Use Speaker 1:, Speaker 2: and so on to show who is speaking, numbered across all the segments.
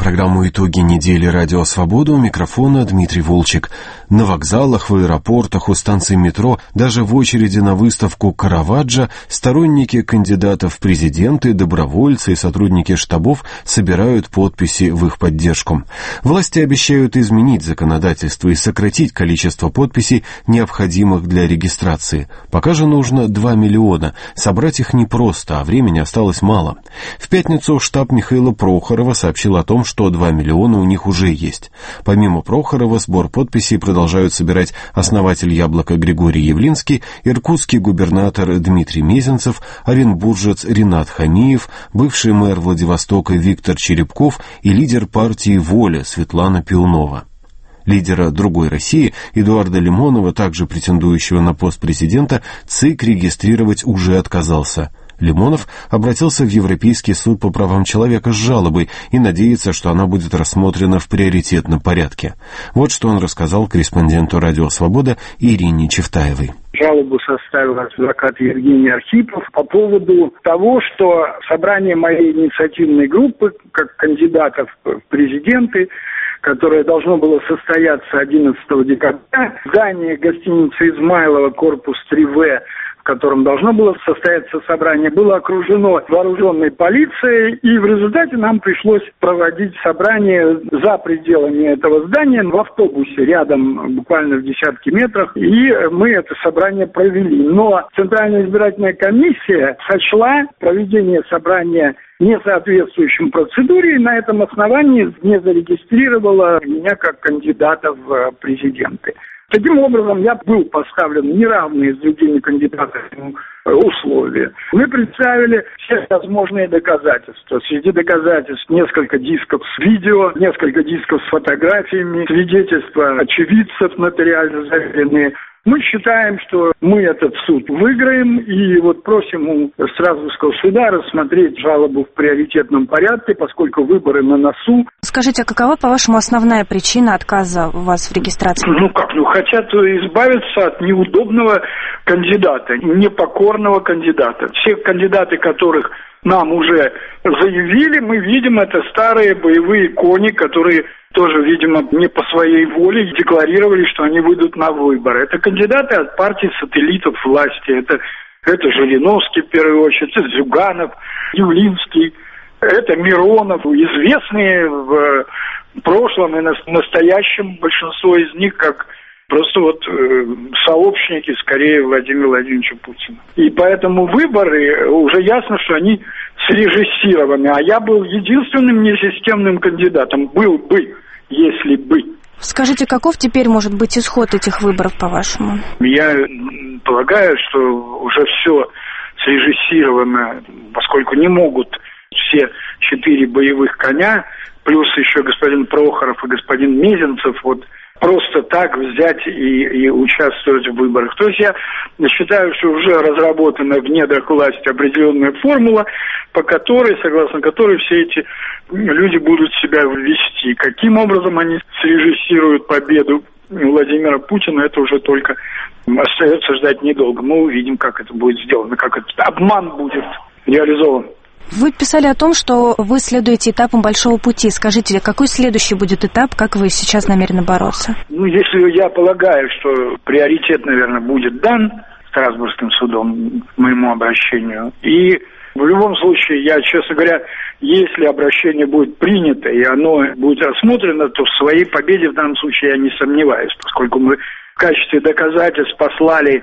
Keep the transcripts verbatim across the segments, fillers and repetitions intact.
Speaker 1: программу «Итоги недели. Радио Свобода». У микрофона Дмитрий Волчек. На вокзалах, в аэропортах, у станций метро, даже в очереди на выставку Караваджо сторонники кандидатов в президенты, добровольцы и сотрудники штабов собирают подписи в их поддержку. Власти обещают изменить законодательство и сократить количество подписей, необходимых для регистрации. Пока же нужно два миллиона. Собрать их непросто, а времени осталось мало. В пятницу штаб Михаила Прохорова сообщил о том, что два миллиона у них уже есть. Помимо Прохорова, сбор подписей продолжают собирать основатель «Яблока» Григорий Явлинский, иркутский губернатор Дмитрий Мезенцев, оренбуржец Ринат Хамиев, бывший мэр Владивостока Виктор Черепков и лидер партии «Воля» Светлана Пиунова. Лидера «Другой России» Эдуарда Лимонова, также претендующего на пост президента, ЦИК регистрировать уже отказался. Лимонов обратился в Европейский суд по правам человека с жалобой и надеется, что она будет рассмотрена в приоритетном порядке. Вот что он рассказал корреспонденту «Радио Свобода» Ирине Чевтаевой.
Speaker 2: Жалобу составил адвокат Евгений Архипов по поводу того, что собрание моей инициативной группы, как кандидатов в президенты, которое должно было состояться одиннадцатого декабря, здание гостиницы «Измайлова», корпус три вэ, в котором должно было состояться собрание, было окружено вооруженной полицией, и в результате нам пришлось проводить собрание за пределами этого здания в автобусе рядом, буквально в десятки метрах, и мы это собрание провели. Но Центральная избирательная комиссия сочла проведение собрания не соответствующим процедуре, и на этом основании не зарегистрировала меня как кандидата в президенты. Таким образом, я был поставлен в неравные с другими кандидатами условия. Мы представили все возможные доказательства. Среди доказательств несколько дисков с видео, несколько дисков с фотографиями, свидетельства очевидцев нотариально заверенные. Мы считаем, что мы этот суд выиграем, и вот просим у Страсбургского суда рассмотреть жалобу в приоритетном порядке, поскольку выборы на носу.
Speaker 3: Скажите, а какова, по-вашему, основная причина отказа у вас в регистрации?
Speaker 2: Ну как, ну хотят избавиться от неудобного кандидата, непокорного кандидата. Все кандидаты, которых нам уже заявили, мы видим, это старые боевые кони, которые тоже, видимо, не по своей воле декларировали, что они выйдут на выборы. Это кандидаты от партий сателлитов власти. Это, это Жириновский, в первую очередь, это Зюганов, Явлинский, это Миронов, известные в прошлом и настоящем большинство из них как просто вот э, сообщники, скорее, Владимира Владимировича Путина. И поэтому выборы, уже ясно, что они срежиссированы. А я был единственным несистемным кандидатом. Был бы, если бы.
Speaker 3: Скажите, каков теперь может быть исход этих выборов, по-вашему?
Speaker 2: Я полагаю, что уже все срежиссировано, поскольку не могут все четыре боевых коня, плюс еще господин Прохоров и господин Мезенцев, вот, просто так взять и, и участвовать в выборах. То есть я считаю, что уже разработана в недрах власти определенная формула, по которой, согласно которой все эти люди будут себя вести. Каким образом они срежиссируют победу Владимира Путина, это уже только остается ждать недолго. Мы увидим, как это будет сделано, как этот обман будет реализован.
Speaker 3: Вы писали о том, что вы следуете этапам большого пути. Скажите, какой следующий будет этап, как вы сейчас намерены бороться?
Speaker 2: Ну, если я полагаю, что приоритет, наверное, будет дан Страсбургским судом моему обращению. И в любом случае, я, честно говоря, если обращение будет принято и оно будет рассмотрено, то в своей победе в данном случае я не сомневаюсь, поскольку мы в качестве доказательств послали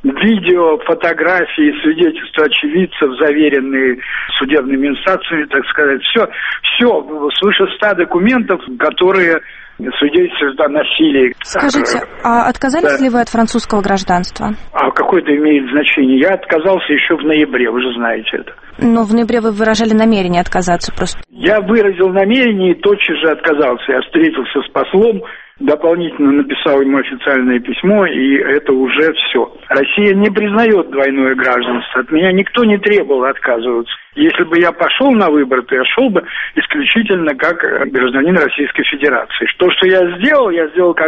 Speaker 2: видео, фотографии, свидетельства очевидцев, заверенные судебными инстанциями, так сказать. Все, все, свыше ста документов, которые свидетельствуют о насилии.
Speaker 3: Скажите, а отказались да. ли вы от французского гражданства?
Speaker 2: А какое это имеет значение? Я отказался еще в ноябре, вы же знаете это.
Speaker 3: Но в ноябре вы выражали намерение отказаться просто.
Speaker 2: Я выразил намерение и тотчас же отказался. Я встретился с послом, дополнительно написал ему официальное письмо, и это уже все. Россия не признает двойное гражданство. От меня никто не требовал отказываться. Если бы я пошел на выборы, то я шел бы исключительно как гражданин Российской Федерации. То, что я сделал, я сделал как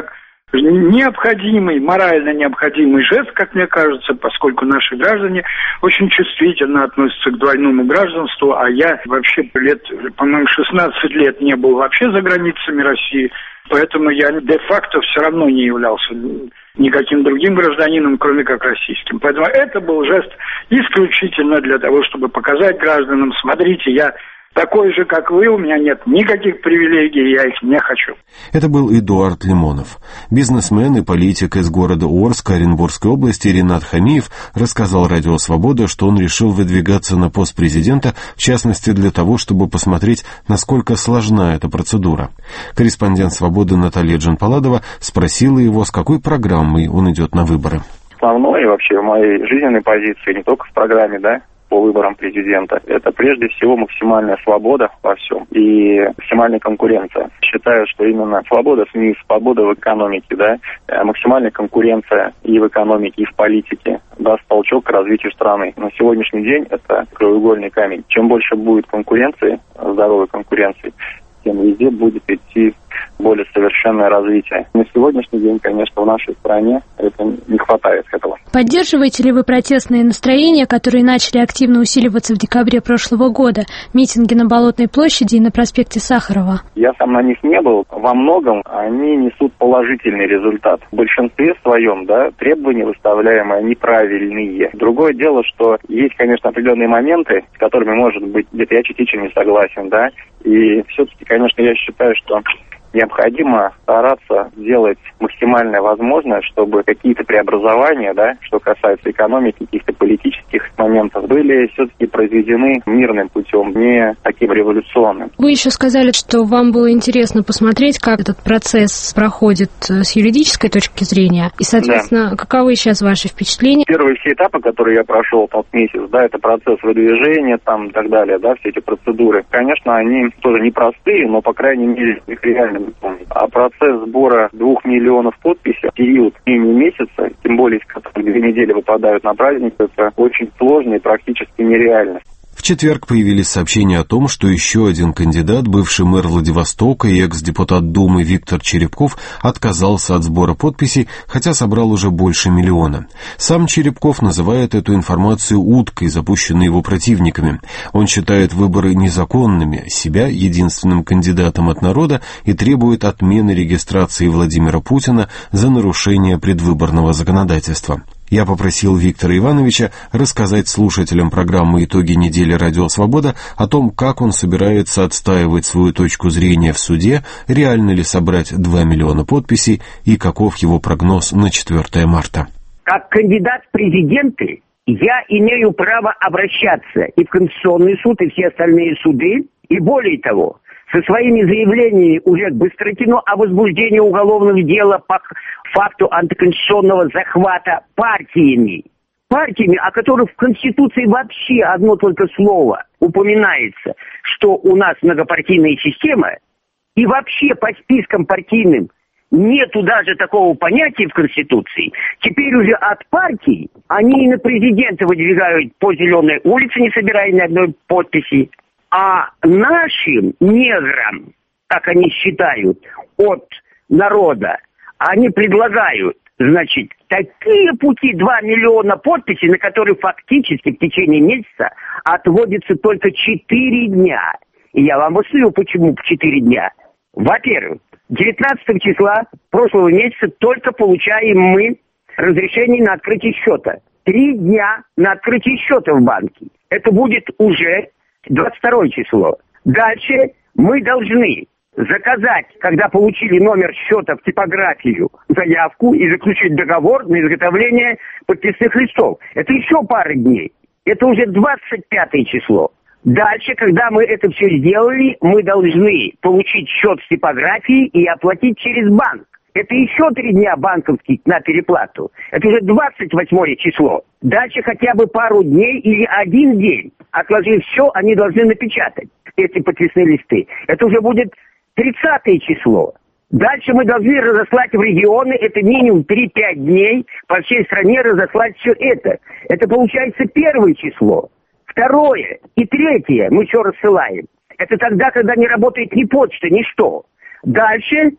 Speaker 2: необходимый, морально необходимый жест, как мне кажется, поскольку наши граждане очень чувствительно относятся к двойному гражданству, а я вообще лет, по-моему, шестнадцать лет не был вообще за границами России, поэтому я де-факто все равно не являлся никаким другим гражданином, кроме как российским. Поэтому это был жест исключительно для того, чтобы показать гражданам: смотрите, я такой же, как вы, у меня нет никаких привилегий, я их не хочу.
Speaker 1: Это был Эдуард Лимонов. Бизнесмен и политик из города Орска Оренбургской области Ринат Хамиев рассказал Радио Свобода, что он решил выдвигаться на пост президента, в частности для того, чтобы посмотреть, насколько сложна эта процедура. Корреспондент «Свободы» Наталья Джанпаладова спросила его, с какой программой он идет на выборы.
Speaker 4: Основной вообще в моей жизненной позиции, не только в программе, да, по выборам президента, это прежде всего максимальная свобода во всем и максимальная конкуренция. Считаю, что именно свобода СМИ, свобода в экономике, да, максимальная конкуренция и в экономике, и в политике даст толчок к развитию страны. На сегодняшний день это краеугольный камень. Чем больше будет конкуренции, здоровой конкуренции, тем везде будет идти более совершенное развитие. На сегодняшний день, конечно, в нашей стране это не хватает этого.
Speaker 5: Поддерживаете ли вы протестные настроения, которые начали активно усиливаться в декабре прошлого года? Митинги на Болотной площади и на проспекте Сахарова.
Speaker 4: Я сам на них не был. Во многом они несут положительный результат. В большинстве своем, да, требования выставляемые, они правильные. Другое дело, что есть, конечно, определенные моменты, с которыми, может быть, где-то я частично не согласен, да, и все-таки, конечно, я считаю, что необходимо стараться сделать максимально возможное, чтобы какие-то преобразования, да, что касается экономики, каких-то политических моментов, были все-таки произведены мирным путем, не таким революционным.
Speaker 5: Вы еще сказали, что вам было интересно посмотреть, как этот процесс проходит с юридической точки зрения. И, соответственно, да. Каковы сейчас ваши впечатления?
Speaker 4: Первые все этапы, которые я прошел тот месяц, да, это процесс выдвижения там и так далее, да, все эти процедуры. Конечно, они тоже непростые, но, по крайней мере, их реально выполнить. А процесс сбора двух миллионов подписей в период менее месяца, тем более, если две недели выпадают на праздник, это очень сложно и практически нереально.
Speaker 1: В четверг появились сообщения о том, что еще один кандидат, бывший мэр Владивостока и экс-депутат Думы Виктор Черепков, отказался от сбора подписей, хотя собрал уже больше миллиона. Сам Черепков называет эту информацию уткой, запущенной его противниками. Он считает выборы незаконными, себя единственным кандидатом от народа и требует отмены регистрации Владимира Путина за нарушение предвыборного законодательства. Я попросил Виктора Ивановича рассказать слушателям программы «Итоги недели Радио Свобода» о том, как он собирается отстаивать свою точку зрения в суде, реально ли собрать два миллиона подписей и каков его прогноз на четвёртое марта.
Speaker 6: Как кандидат в президенты я имею право обращаться и в Конституционный суд, и все остальные суды, и более того, со своими заявлениями уже к Быстрыкину о возбуждении уголовных дел по факту антиконституционного захвата партиями. Партиями, о которых в Конституции вообще одно только слово упоминается, что у нас многопартийная система, и вообще по спискам партийным нету даже такого понятия в Конституции. Теперь уже от партий они и на президента выдвигают по Зеленой улице, не собирая ни одной подписи. А нашим неграм, как они считают, от народа, они предлагают, значит, такие пути, два миллиона подписей, на которые фактически в течение месяца отводится только четыре дня. И я вам объясню, почему четыре дня. Во-первых, девятнадцатого числа прошлого месяца только получаем мы разрешение на открытие счета. Три дня на открытие счета в банке. Это будет уже двадцать второе число. Дальше мы должны заказать, когда получили номер счета в типографию, заявку и заключить договор на изготовление подписных листов. Это еще пара дней. Это уже двадцать пятое число. Дальше, когда мы это все сделали, мы должны получить счет с типографии и оплатить через банк. Это еще три дня банковских на переплату. Это уже двадцать восьмое число. Дальше хотя бы пару дней или один день, отложив все, они должны напечатать эти подписные листы. Это уже будет тридцатое число. Дальше мы должны разослать в регионы, это минимум три-пять дней, по всей стране разослать все это. Это получается первое число. Второе и третье мы все рассылаем. Это тогда, когда не работает ни почта, ни что. Дальше,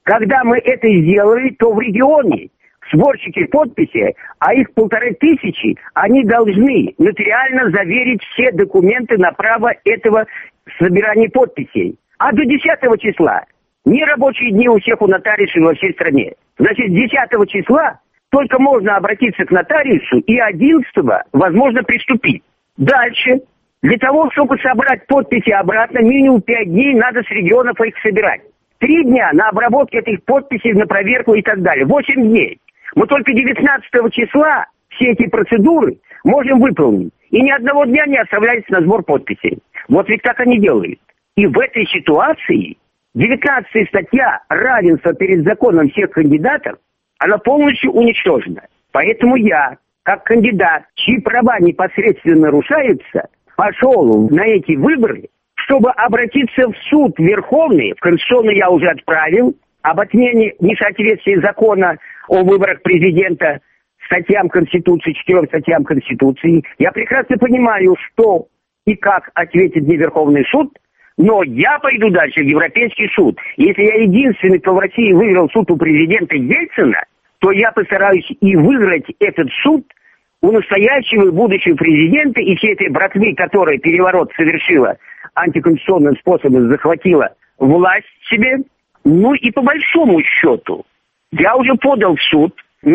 Speaker 6: Когда мы это сделали, то в регионе сборщики подписей, а их полторы тысячи, они должны нотариально заверить все документы на право этого собирания подписей. А до десятого числа не рабочие дни у всех у нотариусов во всей стране. Значит, десятого числа только можно обратиться к нотариусу, и одиннадцатого возможно приступить. Дальше, для того, чтобы собрать подписи обратно, минимум пять дней надо с регионов их собирать. Три дня на обработку этих подписей, на проверку и так далее. Восемь дней. Мы только девятнадцатого числа все эти процедуры можем выполнить. И ни одного дня не оставляется на сбор подписей. Вот ведь так они делают. И в этой ситуации девятнадцатая статья равенства перед законом всех кандидатов, она полностью уничтожена. Поэтому я, как кандидат, чьи права непосредственно нарушаются, пошел на эти выборы, чтобы обратиться в суд Верховный, в Конституционный я уже отправил, об отмене несоответствия закона о выборах президента статьям Конституции, четырем статьям Конституции. Я прекрасно понимаю, что и как ответит мне Верховный суд, но я пойду дальше в Европейский суд. Если я единственный, кто в России выиграл суд у президента Ельцина, то я постараюсь и выиграть этот суд у настоящего и будущего президента и всей этой братвы, которая переворот совершила, антиконституционным способом захватила власть себе. Ну и по большому счету, я уже подал в суд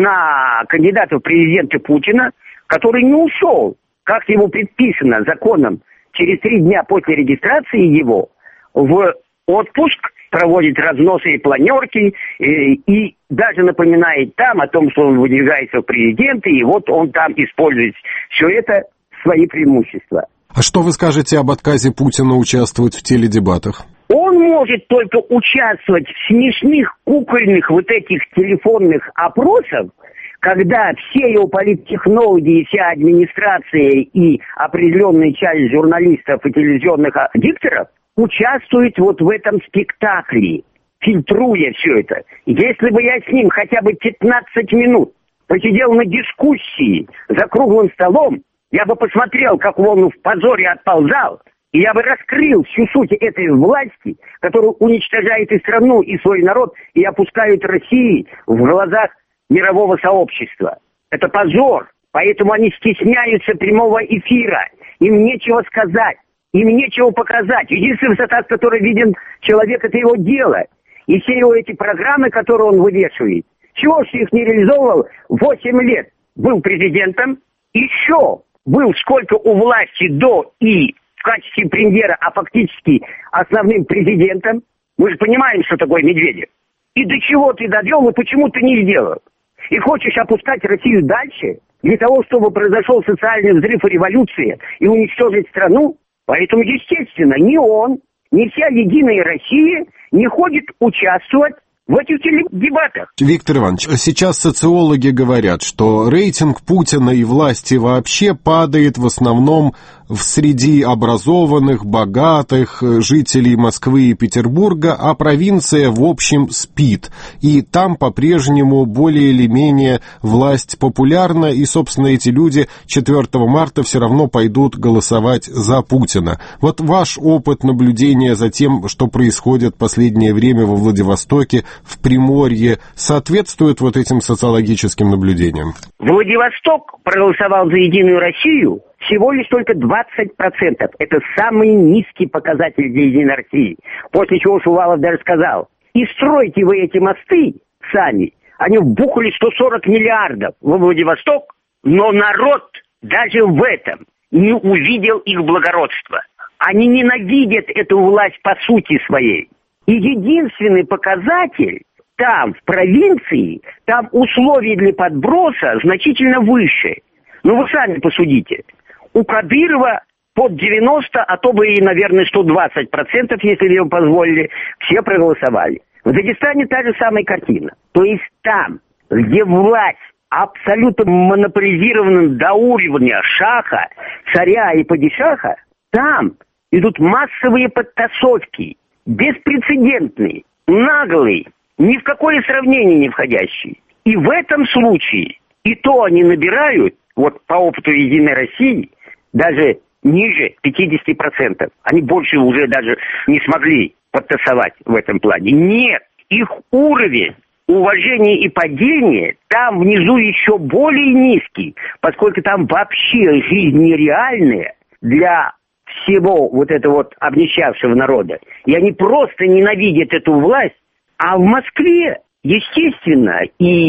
Speaker 6: на кандидата в президенты Путина, который не ушел, как ему предписано законом, через три дня после регистрации его в отпуск, проводит разносы и планерки, и, и даже напоминает там о том, что он выдвигается в президенты, и вот он там использует все это свои преимущества.
Speaker 1: А что вы скажете об отказе Путина участвовать в теледебатах?
Speaker 6: Он может только участвовать в смешных кукольных вот этих телефонных опросах, когда все его политтехнологи, вся администрация и определенная часть журналистов и телевизионных дикторов участвуют вот в этом спектакле, фильтруя все это. Если бы я с ним хотя бы пятнадцать минут посидел на дискуссии за круглым столом, я бы посмотрел, как он в позоре отползал, и я бы раскрыл всю суть этой власти, которая уничтожает и страну, и свой народ, и опускает Россию в глазах мирового сообщества. Это позор, поэтому они стесняются прямого эфира, им нечего сказать, им нечего показать. Единственная высота, с которой виден человек, это его дело. И все его эти программы, которые он вывешивает, чего же их не реализовывал? Восемь лет был президентом, еще был сколько у власти до и в качестве премьера, а фактически основным президентом. Мы же понимаем, что такое Медведев. И до чего ты довел, и почему ты не сделал? И хочешь опускать Россию дальше, для того, чтобы произошел социальный взрыв и революция, и уничтожить страну? Поэтому, естественно, ни он, ни вся Единая Россия не ходит участвовать в этих теледебатах.
Speaker 1: Виктор Иванович, сейчас социологи говорят, что рейтинг Путина и власти вообще падает в основном в среди образованных, богатых жителей Москвы и Петербурга, а провинция в общем спит. И там по-прежнему более или менее власть популярна, и, собственно, эти люди четвёртого марта все равно пойдут голосовать за Путина. Вот ваш опыт наблюдения за тем, что происходит в последнее время во Владивостоке, в Приморье, соответствует вот этим социологическим наблюдениям?
Speaker 6: Владивосток проголосовал за Единую Россию всего лишь только двадцать процентов. Это самый низкий показатель для Единой России. После чего Шувалов даже сказал: и стройте вы эти мосты сами. Они вбухали сто сорок миллиардов во Владивосток, но народ даже в этом не увидел их благородства. Они ненавидят эту власть по сути своей. И единственный показатель там, в провинции, там условия для подброса значительно выше. Ну вы сами посудите. У Кадырова под девяносто, а то бы и, наверное, сто двадцать процентов, если ему позволили, все проголосовали. В Дагестане та же самая картина. То есть там, где власть абсолютно монополизирована до уровня шаха, царя и падишаха, там идут массовые подтасовки, беспрецедентные, наглые, ни в какое сравнение не входящие. И в этом случае и то они набирают, вот по опыту Единой России, даже ниже пятьдесят процентов. Они больше уже даже не смогли подтасовать в этом плане. Нет, их уровень уважения и падения там внизу еще более низкий, поскольку там вообще жизнь нереальная для всего вот этого вот обнищавшего народа. И они просто ненавидят эту власть. А в Москве, естественно,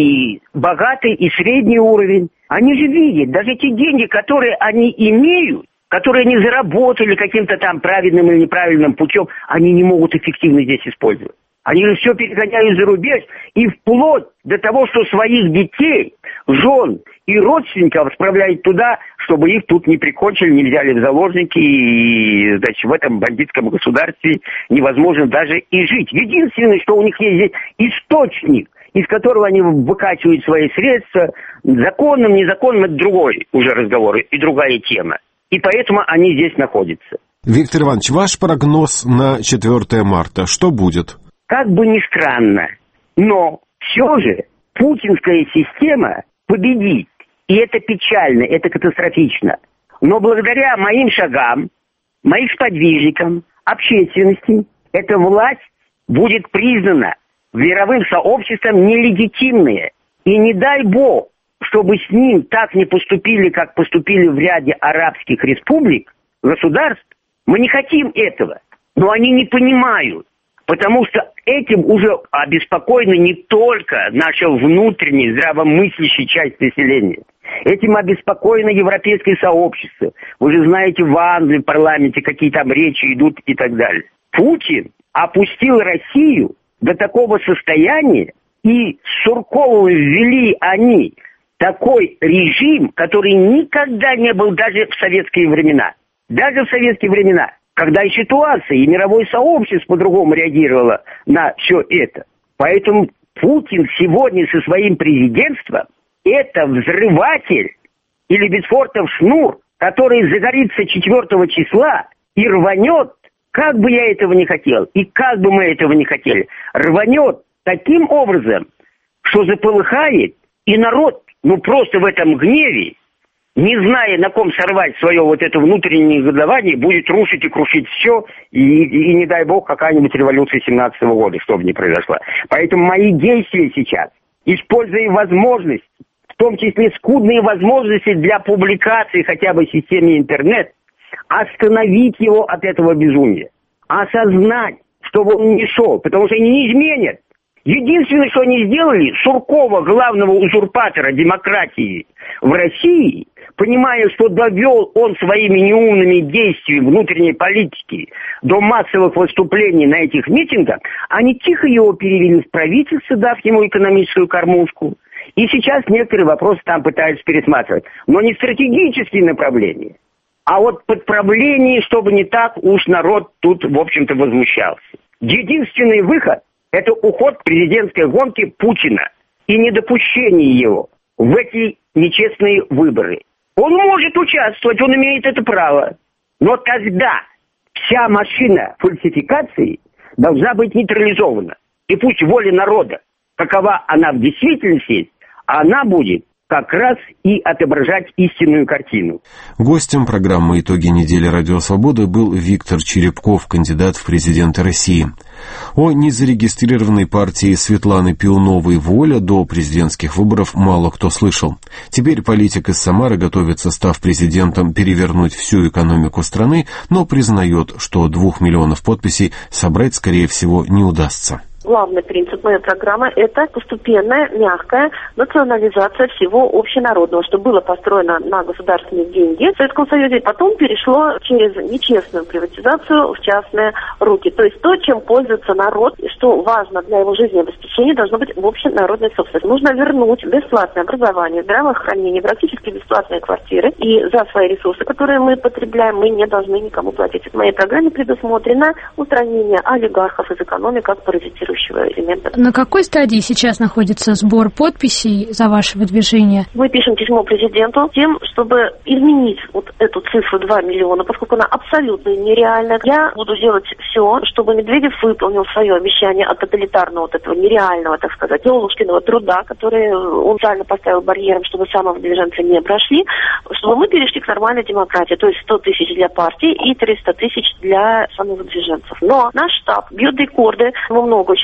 Speaker 6: и богатый, и средний уровень, они же видят, даже те деньги, которые они имеют, которые они заработали каким-то там правильным или неправильным путем, они не могут эффективно здесь использовать. Они же все перегоняют за рубеж, и вплоть до того, что своих детей, жен и родственников отправляют туда, чтобы их тут не прикончили, не взяли в заложники, и, значит, в этом бандитском государстве невозможно даже и жить. Единственное, что у них есть здесь источник, из которого они выкачивают свои средства, законным, незаконным, это другой уже разговор и другая тема. И поэтому они здесь находятся.
Speaker 1: Виктор Иванович, ваш прогноз на четвёртое марта, что будет?
Speaker 6: Как бы ни странно, но все же путинская система победит. И это печально, это катастрофично. Но благодаря моим шагам, моим сподвижникам, общественности, эта власть будет признана мировым сообществом нелегитимной. И не дай бог, чтобы с ним так не поступили, как поступили в ряде арабских республик, государств. Мы не хотим этого, но они не понимают. Потому что этим уже обеспокоена не только наша внутренняя здравомыслящая часть населения. Этим обеспокоено европейское сообщество. Вы же знаете, в Англии, в парламенте, какие там речи идут и так далее. Путин опустил Россию до такого состояния, и с Сурковым ввели они такой режим, который никогда не был даже в советские времена. Даже в советские времена. Когда и ситуация, и мировое сообщество по-другому реагировало на все это. Поэтому Путин сегодня со своим президентством – это взрыватель или Бетфортов шнур, который загорится четвёртого числа и рванет, как бы я этого не хотел, и как бы мы этого не хотели, рванет таким образом, что заполыхает, и народ, ну просто в этом гневе, не зная, на ком сорвать свое вот это внутреннее негодование, будет рушить и крушить все, и, и, и не дай бог, какая-нибудь революция семнадцатого года, чтобы не произошла. Поэтому мои действия сейчас, используя возможность, в том числе скудные возможности для публикации хотя бы в системе интернет, остановить его от этого безумия, осознать, чтобы он не шел, потому что они не изменят. Единственное, что они сделали, Суркова, главного узурпатора демократии в России, понимая, что довел он своими неумными действиями внутренней политики до массовых выступлений на этих митингах, они тихо его перевели в правительство, дав ему экономическую кормушку. И сейчас некоторые вопросы там пытаются пересматривать. Но не стратегические направления, а вот подправление, чтобы не так уж народ тут, в общем-то, возмущался. Единственный выход – это уход президентской гонки Путина и недопущение его в эти нечестные выборы. Он может участвовать, он имеет это право. Но тогда вся машина фальсификации должна быть нейтрализована. И пусть воля народа, какова она в действительности, она будет как раз и отображать истинную картину.
Speaker 1: Гостем программы «Итоги недели Радио Свобода» был Виктор Черепков, кандидат в президенты России. О незарегистрированной партии Светланы Пиуновой «Воля» до президентских выборов мало кто слышал. Теперь политик из Самары готовится, став президентом, перевернуть всю экономику страны, но признает, что двух миллионов подписей собрать, скорее всего, не удастся.
Speaker 7: Главный принцип моей программы – это постепенная, мягкая национализация всего общенародного, что было построено на государственные деньги в Советском Союзе, и потом перешло через нечестную приватизацию в частные руки. То есть то, чем пользуется народ, и что важно для его жизнеобеспечения, должно быть в общенародной собственности. Нужно вернуть бесплатное образование, здравоохранение, практически бесплатные квартиры, и за свои ресурсы, которые мы потребляем, мы не должны никому платить. В моей программе предусмотрено устранение олигархов из экономики как паразитирующих элемента.
Speaker 5: На какой стадии сейчас находится сбор подписей за ваше выдвижение?
Speaker 7: Мы пишем письмо президенту тем, чтобы изменить вот эту цифру два миллиона, поскольку она абсолютно нереальна. Я буду делать все, чтобы Медведев выполнил свое обещание от тоталитарного, вот этого нереального, так сказать, Золушкиного труда, который он специально поставил барьером, чтобы самовыдвиженцы не прошли, чтобы мы перешли к нормальной демократии, то есть сто тысяч для партий и триста тысяч для самовыдвиженцев. Но наш штаб бьет рекорды, мы много очень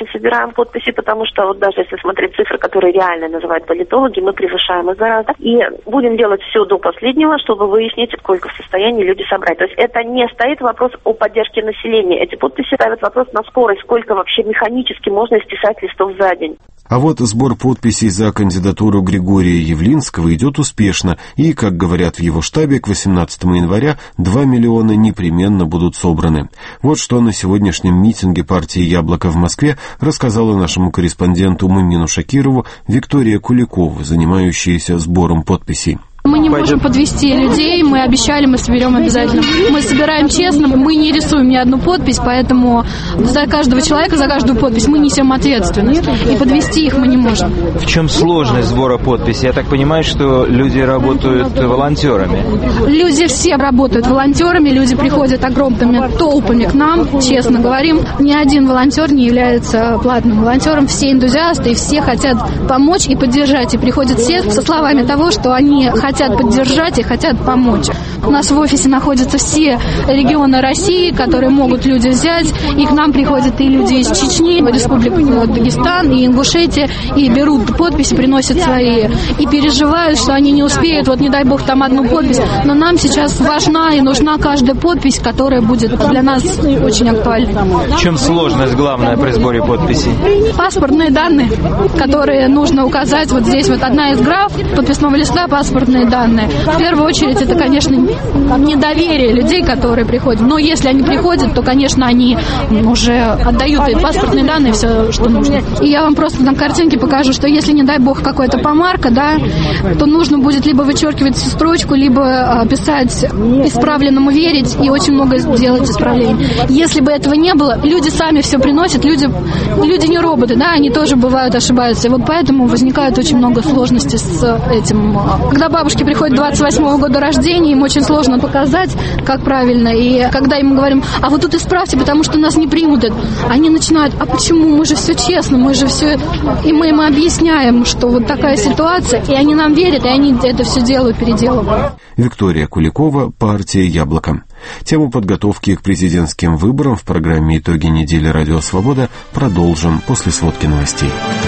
Speaker 7: если собираем подписи, потому что вот даже если смотреть цифры, которые реально называют политологи, мы превышаем их гораздо. И будем делать все до последнего, чтобы выяснить, сколько в состоянии люди собрать. То есть это не стоит вопрос о поддержке населения. Эти подписи ставят вопрос на скорость, сколько вообще механически можно стесать листов за день.
Speaker 1: А вот сбор подписей за кандидатуру Григория Явлинского идет успешно, и, как говорят в его штабе, к восемнадцатому января два миллиона непременно будут собраны. Вот что на сегодняшнем митинге партии «Яблоко» в Москве рассказала нашему корреспонденту Мумину Шакирову Виктория Куликова, занимающаяся сбором подписей.
Speaker 8: Мы не можем подвести людей, мы обещали, мы соберем обязательно. Мы собираем честно, мы не рисуем ни одну подпись, поэтому за каждого человека, за каждую подпись мы несем ответственность. И подвести их мы не можем.
Speaker 9: В чем сложность сбора подписей? Я так понимаю, что люди работают волонтерами.
Speaker 8: Люди все работают волонтерами, люди приходят огромными толпами к нам, честно говорим. Ни один волонтер не является платным волонтером, все энтузиасты и все хотят помочь и поддержать. И приходят все со словами того, что они хотят хотят поддержать и хотят помочь. У нас в офисе находятся все регионы России, которые могут люди взять. И к нам приходят и люди из Чечни, Республики Дагестан, и Ингушетия, и берут подписи, приносят свои. И переживают, что они не успеют, вот не дай бог там одну подпись. Но нам сейчас важна и нужна каждая подпись, которая будет для нас очень актуальной.
Speaker 9: В чем сложность главная при сборе подписей?
Speaker 8: Паспортные данные, которые нужно указать. Вот здесь вот одна из граф подписного листа — паспортные данные. В первую очередь это, конечно, недоверие людей, которые приходят. Но если они приходят, то, конечно, они уже отдают и паспортные данные, все, что нужно. И я вам просто на картинке покажу, что если, не дай бог, какая-то помарка, да, то нужно будет либо вычеркивать строчку, либо писать «исправленному верить» и очень много делать исправлений. Если бы этого не было, люди сами все приносят, люди, люди не роботы, да, они тоже бывают ошибаются. И вот поэтому возникает очень много сложностей с этим. Когда бабушки приходят двадцать восьмого года рождения, им очень сложно показать, как правильно. И когда им говорим, а вот тут исправьте, потому что нас не примут, они начинают, а почему, мы же все честно, мы же все... И мы им объясняем, что вот такая ситуация, и они нам верят, и они это все делают, переделывают.
Speaker 1: Виктория Куликова, партия «Яблоко». Тему подготовки к президентским выборам в программе «Итоги недели. Радио Свобода» продолжим после сводки новостей.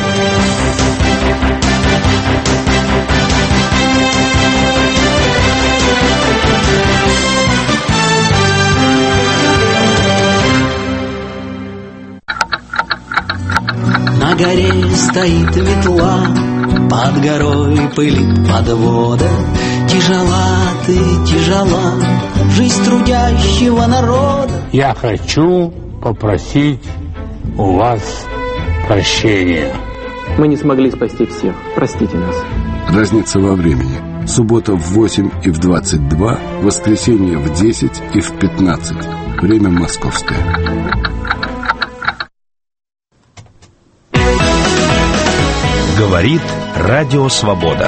Speaker 10: На горе стоит ветла, под горой пылит подвода. Тяжела ты, тяжела, жизнь трудящего народа.
Speaker 11: Я хочу попросить у вас прощения.
Speaker 12: Мы не смогли спасти всех. Простите нас.
Speaker 13: Разница во времени. Суббота в восемь и в двадцать два, воскресенье в десять и в пятнадцать. Время московское.
Speaker 14: Говорит Радио Свобода.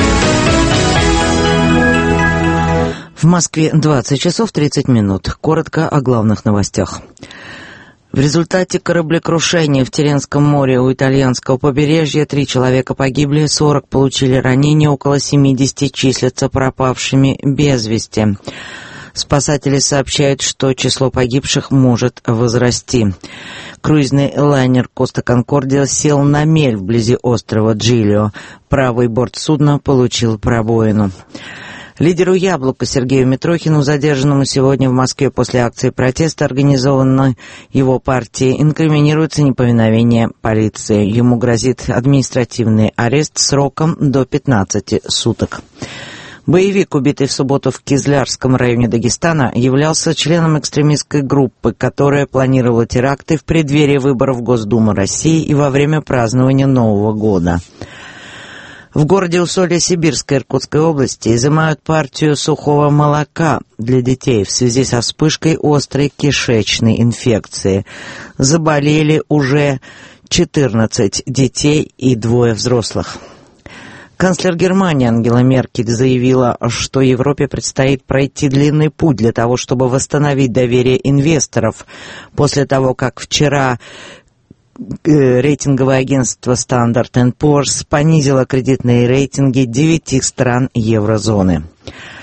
Speaker 15: В Москве двадцать часов тридцать минут. Коротко о главных новостях. В результате кораблекрушения в Тиренском море у итальянского побережья три человека погибли, сорок получили ранения, около семьдесят числятся пропавшими без вести. Спасатели сообщают, что число погибших может возрасти. Круизный лайнер «Коста Конкордия» сел на мель вблизи острова Джилио. Правый борт судна получил пробоину. Лидеру «Яблока» Сергею Митрохину, задержанному сегодня в Москве после акции протеста, организованной его партией, инкриминируется неповиновение полиции. Ему грозит административный арест сроком до пятнадцати суток. Боевик, убитый в субботу в Кизлярском районе Дагестана, являлся членом экстремистской группы, которая планировала теракты в преддверии выборов в Госдуму России и во время празднования Нового года. В городе Усолье-Сибирской Иркутской области изымают партию сухого молока для детей в связи со вспышкой острой кишечной инфекции. Заболели уже четырнадцать детей и двое взрослых. Канцлер Германии Ангела Меркель заявила, что Европе предстоит пройти длинный путь для того, чтобы восстановить доверие инвесторов, после того, как вчера рейтинговое агентство Standard энд Poor's понизило кредитные рейтинги девяти стран еврозоны.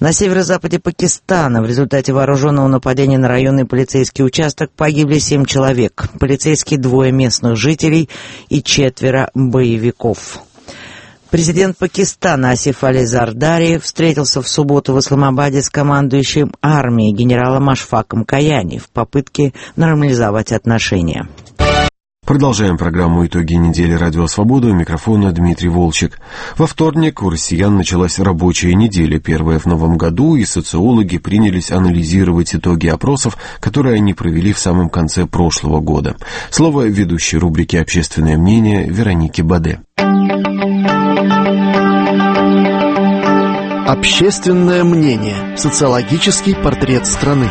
Speaker 15: На северо-западе Пакистана в результате вооруженного нападения на районный полицейский участок погибли семь человек. Полицейские, двое местных жителей и четверо боевиков. Президент Пакистана Асиф Али Зардари встретился в субботу в Исламабаде с командующим армией генералом Ашфаком Каяни в попытке нормализовать отношения.
Speaker 1: Продолжаем программу «Итоги недели. Радио Свобода». У микрофона Дмитрий Волчек. Во вторник у россиян началась рабочая неделя, первая в новом году, и социологи принялись анализировать итоги опросов, которые они провели в самом конце прошлого года. Слово ведущей рубрики «Общественное мнение» Вероники Баде.
Speaker 16: Общественное мнение. Социологический портрет страны.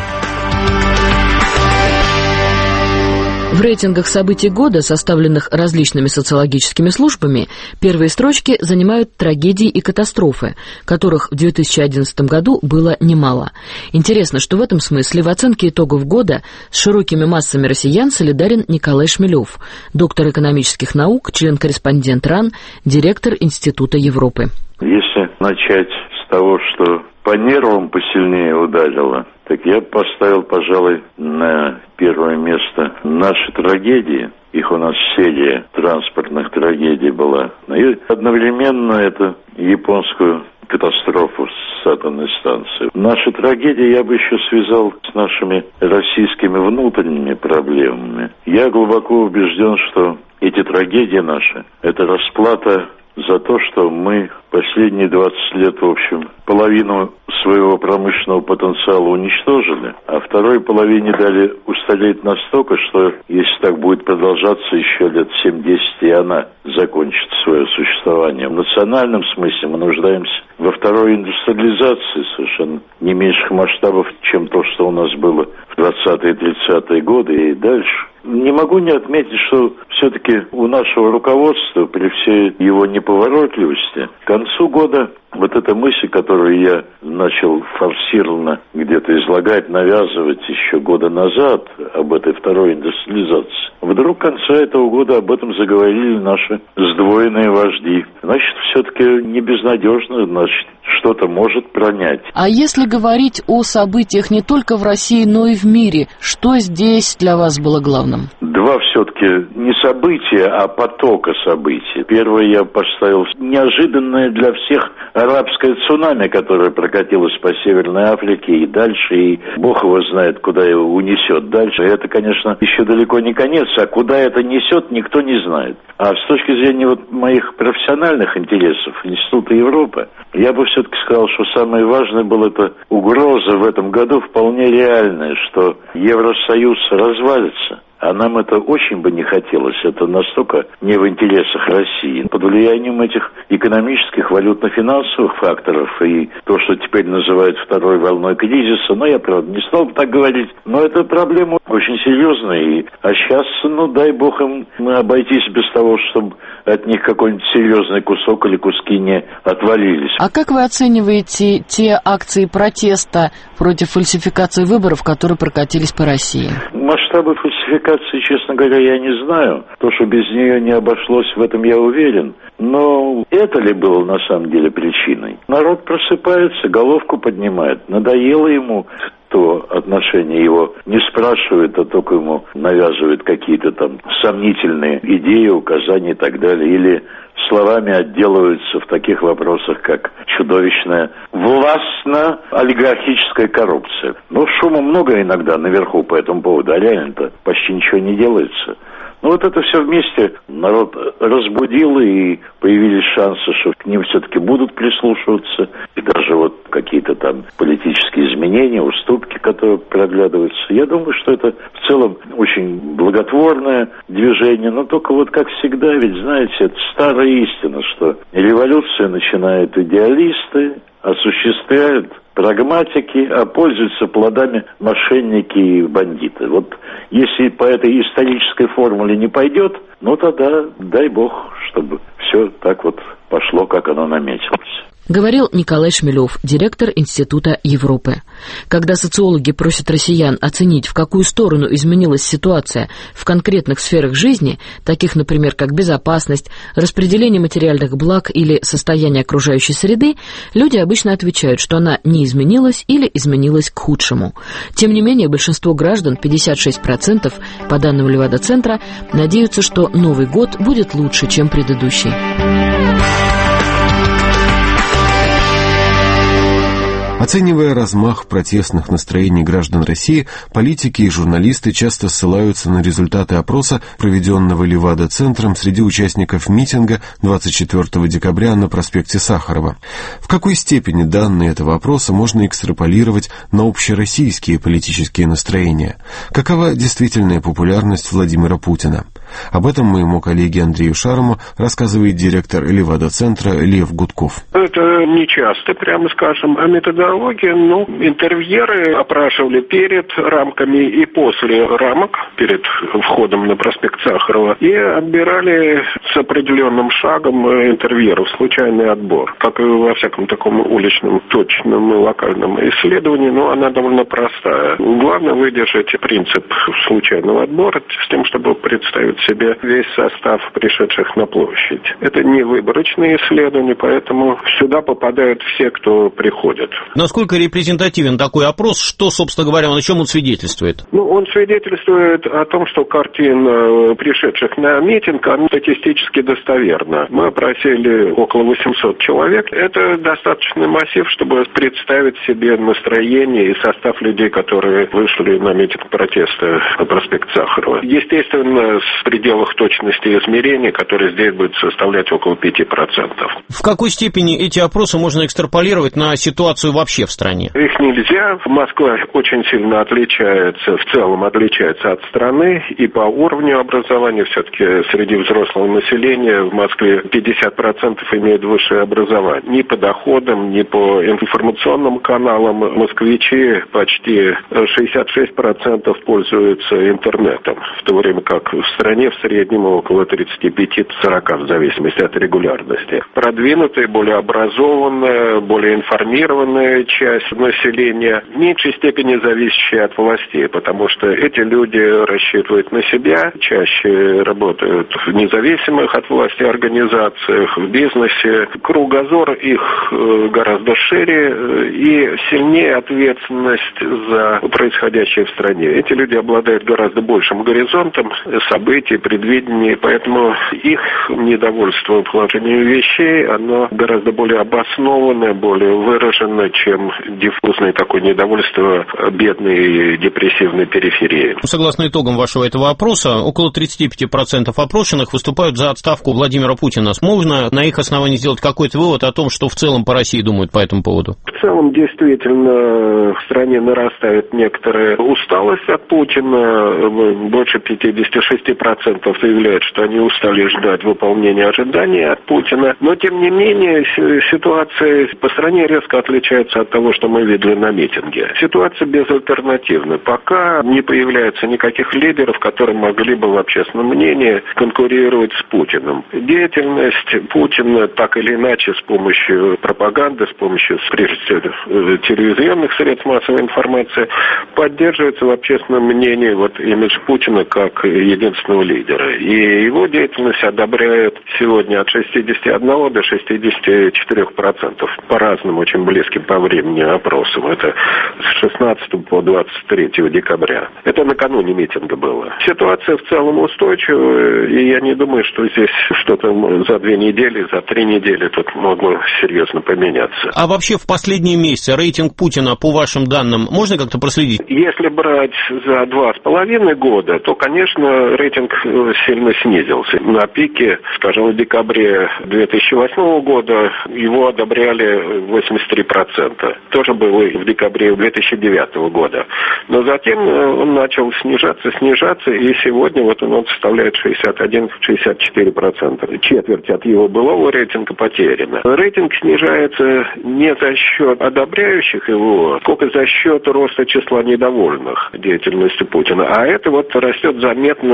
Speaker 17: В рейтингах событий года, составленных различными социологическими службами, первые строчки занимают трагедии и катастрофы, которых в две тысячи одиннадцатом году было немало. Интересно, что в этом смысле в оценке итогов года с широкими массами россиян солидарен Николай Шмелев, доктор экономических наук, член-корреспондент РАН, директор Института Европы.
Speaker 18: Если начать с того, что по нервам посильнее ударило, так я поставил, пожалуй, на первое место наши трагедии. Их у нас серия транспортных трагедий была. И одновременно это японскую катастрофу с атомной станцией. Наши трагедии я бы еще связал с нашими российскими внутренними проблемами. Я глубоко убежден, что эти трагедии наши – это расплата за то, что мы последние двадцать лет, в общем, половину своего промышленного потенциала уничтожили, а второй половине дали устареть настолько, что если так будет продолжаться еще лет семь-десять, и она закончит свое существование. В национальном смысле мы нуждаемся во второй индустриализации совершенно не меньших масштабов, чем то, что у нас было в двадцатые-тридцатые годы и дальше. Не могу не отметить, что все-таки у нашего руководства, при всей его неповоротливости, к концу года вот эта мысль, которую я начал форсированно где-то излагать, навязывать еще года назад об этой второй индустриализации, вдруг к концу этого года об этом заговорили наши сдвоенные вожди. Значит, все-таки не безнадежно, значит, что-то может пронять.
Speaker 17: А если говорить о событиях не только в России, но и в мире, что здесь для вас было главным?
Speaker 18: Два все-таки не события, а потока событий. Первое я поставил неожиданное для всех арабское цунами, которое прокатилось по Северной Африке и дальше, и бог его знает, куда его унесет дальше. Это, конечно, еще далеко не конец, а куда это несет, никто не знает. А с точки зрения вот моих профессиональных интересов Института Европы, я бы все-таки сказал, что самое важное было это угроза в этом году вполне реальная, что Евросоюз развалится. А нам это очень бы не хотелось. Это настолько не в интересах России. Под влиянием этих экономических, валютно-финансовых факторов и то, что теперь называют второй волной кризиса, но я, правда, не стал бы так говорить, но эта проблема очень серьезная. И, а сейчас, ну, дай бог им обойтись без того, чтобы от них какой-нибудь серьезный кусок или куски не отвалились.
Speaker 17: А как вы оцениваете те акции протеста против фальсификации выборов, которые прокатились по России?
Speaker 18: Масштабы фальсификации, честно говоря, я не знаю. То, что без нее не обошлось, в этом я уверен. Но это ли было на самом деле причиной? Народ просыпается, головку поднимает. Надоело ему то отношение его не спрашивают, а только ему навязывают какие-то там сомнительные идеи, указания и так далее. Или словами отделываются в таких вопросах, как чудовищная властно-олигархическая коррупция. Ну, шума много иногда наверху по этому поводу, а реально-то почти ничего не делается. Ну, вот это все вместе народ разбудил, и появились шансы, что к ним все-таки будут прислушиваться. И даже вот какие-то там политические изменения, уступки, которые проглядываются. Я думаю, что это в целом очень благотворное движение. Но только вот как всегда, ведь, знаете, это старая истина, что революцию начинают идеалисты, осуществляют прагматики, а пользуются плодами мошенники и бандиты. Вот если по этой исторической формуле не пойдет, ну тогда дай бог, чтобы все так вот пошло, как оно наметилось.
Speaker 17: Говорил Николай Шмелев, директор Института Европы. Когда социологи просят россиян оценить, в какую сторону изменилась ситуация в конкретных сферах жизни, таких, например, как безопасность, распределение материальных благ или состояние окружающей среды, люди обычно отвечают, что она не изменилась или изменилась к худшему. Тем не менее, большинство граждан, пятьдесят шесть процентов, по данным Левада-центра, надеются, что Новый год будет лучше, чем предыдущий.
Speaker 1: Оценивая размах протестных настроений граждан России, политики и журналисты часто ссылаются на результаты опроса, проведенного Левада-центром среди участников митинга двадцать четвёртого декабря на проспекте Сахарова. В какой степени данные этого опроса можно экстраполировать на общероссийские политические настроения? Какова действительная популярность Владимира Путина? Об этом моему коллеге Андрею Шарому рассказывает директор Левада-центра Лев Гудков.
Speaker 19: Это не часто, прямо скажем, а методология, ну, интервьюеры опрашивали перед рамками и после рамок, перед входом на проспект Сахарова, и отбирали с определенным шагом интервьюеров, случайный отбор. Как и во всяком таком уличном, точном и локальном исследовании, но она довольно простая. Главное выдержать принцип случайного отбора с тем, чтобы представить себе весь состав пришедших на площадь. Это не выборочные исследования, поэтому сюда попадают все, кто приходит.
Speaker 20: Насколько репрезентативен такой опрос? Что, собственно говоря, о чем он свидетельствует?
Speaker 19: Ну, он свидетельствует о том, что картина пришедших на митинг, она статистически достоверна. Мы опросили около восемьсот человек. Это достаточный массив, чтобы представить себе настроение и состав людей, которые вышли на митинг протеста на проспект Сахарова. Естественно, с пределах точности измерения, которые здесь будет составлять около пяти процентов.
Speaker 20: В какой степени эти опросы можно экстраполировать на ситуацию вообще в стране?
Speaker 19: Их нельзя. Москва очень сильно отличается, в целом отличается от страны и по уровню образования. Все-таки среди взрослого населения в Москве пятьдесят процентов имеют высшее образование. Ни по доходам, ни по информационным каналам москвичи почти шестьдесят шесть процентов пользуются интернетом, в то время как в стране в среднем около тридцать пять - сорок, в зависимости от регулярности. Продвинутая, более образованная, более информированная часть населения, в меньшей степени зависящая от властей, потому что эти люди рассчитывают на себя, чаще работают в независимых от власти организациях, в бизнесе. Кругозор их гораздо шире и сильнее ответственность за происходящее в стране. Эти люди обладают гораздо большим горизонтом событий, предвидений, поэтому их недовольство положением вещей, оно гораздо более обоснованное, более выраженное, чем диффузное такое недовольство бедной и депрессивной периферии.
Speaker 20: Согласно итогам вашего этого опроса, около тридцать пять процентов опрошенных выступают за отставку Владимира Путина. Можно на их основании сделать какой-то вывод о том, что в целом по России думают по этому поводу?
Speaker 19: В целом, действительно, в стране нарастает некоторая усталость от Путина. Больше пятьдесят шесть процентов заявляют, что они устали ждать выполнения ожиданий от Путина. Но, тем не менее, ситуация по стране резко отличается от того, что мы видели на митинге. Ситуация безальтернативна. Пока не появляется никаких лидеров, которые могли бы в общественном мнении конкурировать с Путиным. Деятельность Путина так или иначе с помощью пропаганды, с помощью, прежде всего, телевизионных средств массовой информации поддерживается в общественном мнении вот имидж Путина как единственного лидера. И его деятельность одобряет сегодня от шестидесяти одного до шестидесяти четырёх процентов. По-разному, очень близким по времени опросам. Это с шестнадцатого по двадцать третье декабря. Это накануне митинга было. Ситуация в целом устойчивая, и я не думаю, что здесь что-то за две недели, за три недели тут могло серьезно поменяться.
Speaker 20: А вообще в последние месяцы рейтинг Путина, по вашим данным, можно как-то проследить?
Speaker 19: Если брать за два с половиной года, то, конечно, рейтинг сильно снизился. На пике, скажем, в декабре две тысячи восьмого года его одобряли восемьдесят три процента. Тоже было и в декабре две тысячи девятого года. Но затем он начал снижаться, снижаться, и сегодня вот он составляет шестьдесят один - шестьдесят четыре процента. Четверть от его былого рейтинга потеряна. Рейтинг снижается не за счет одобряющих его, сколько за счет роста числа недовольных деятельностью Путина. А это вот растет заметно и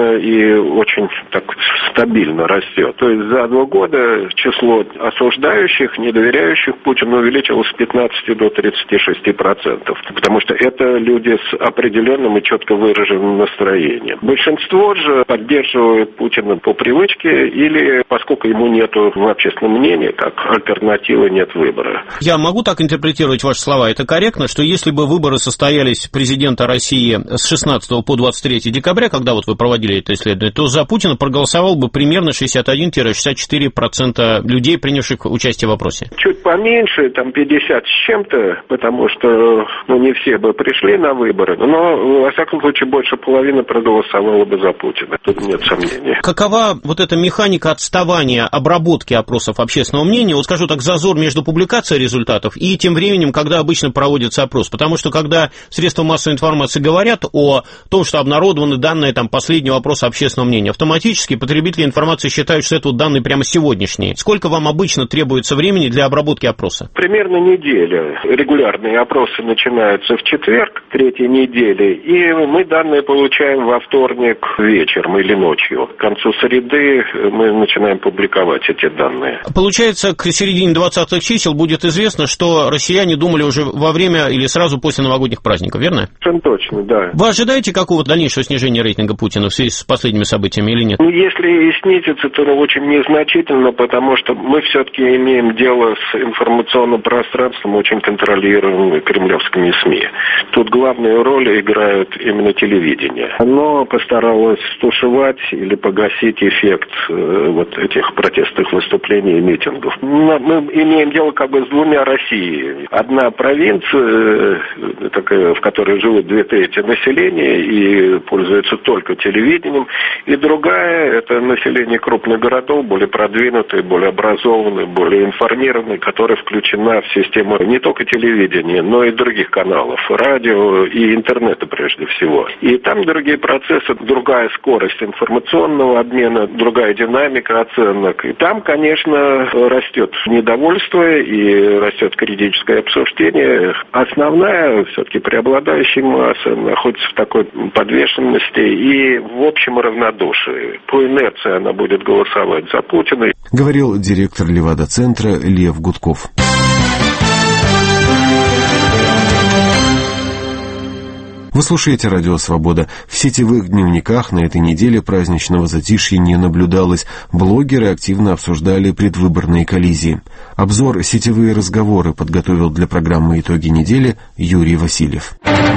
Speaker 19: и очень так стабильно растет. То есть за два года число осуждающих, недоверяющих Путину увеличилось с пятнадцати до тридцати шести процентов, потому что это люди с определенным и четко выраженным настроением. Большинство же поддерживают Путина по привычке или поскольку ему нету в общественном мнении, как альтернативы, нет выбора.
Speaker 20: Я могу так интерпретировать ваши слова? Это корректно, что если бы выборы состоялись президента России с шестнадцатого по двадцать третье декабря, когда вот вы проводили это исследование, то за Путина проголосовал бы примерно шестьдесят один - шестьдесят четыре процента людей, принявших участие в опросе?
Speaker 19: Чуть поменьше, там пятьдесят с чем-то, потому что ну, не все бы пришли на выборы, но, во всяком случае, больше половины проголосовало бы за Путина. Тут нет сомнений.
Speaker 20: Какова вот эта механика отставания обработки опросов общественного мнения, вот скажу так, зазор между публикацией результатов и тем временем, когда обычно проводится опрос? Потому что когда средства массовой информации говорят о том, что обнародованы данные там, последнего опроса общественного мнения, автоматически потребители информации считают, что это вот данные прямо сегодняшние. Сколько вам обычно требуется времени для обработки опроса?
Speaker 19: Примерно неделя. Регулярные опросы начинаются в четверг, третьей недели, и мы данные получаем во вторник вечером или ночью. К концу среды мы начинаем публиковать эти данные.
Speaker 20: Получается, к середине двадцатых чисел будет известно, что россияне думали уже во время или сразу после новогодних праздников, верно?
Speaker 19: Совершенно точно, да.
Speaker 20: Вы ожидаете какого-то дальнейшего снижения рейтинга Путина в связи с последними событиями или нет?
Speaker 19: Ну, если и снизится, то очень незначительно, потому что мы все-таки имеем дело с информационным пространством, очень контролируемым кремлевскими СМИ. Тут главную роль играет именно телевидение. Оно постаралось стушевать или погасить эффект э, вот этих протестных выступлений и митингов. Но мы имеем дело как бы с двумя Россиями. Одна провинция, э, такая, в которой живут две трети населения и пользуется только телевидением, и другая — это население крупных городов, более продвинутые, более образованные, более информированные, которая включена в систему не только телевидения, но и других каналов, радио и интернета прежде всего. И там другие процессы, другая скорость информационного обмена, другая динамика оценок. И там, конечно, растет недовольство и растет критическое обсуждение. Основная, все-таки преобладающая масса находится в такой подвешенности и в общем равнодушии. По инерции она будет голосовать за Путина.
Speaker 1: Говорил директор Левада-центра Лев Гудков. Вы слушаете «Радио Свобода». В сетевых дневниках на этой неделе праздничного затишья не наблюдалось. Блогеры активно обсуждали предвыборные коллизии. Обзор «Сетевые разговоры» подготовил для программы «Итоги недели» Юрий Васильев.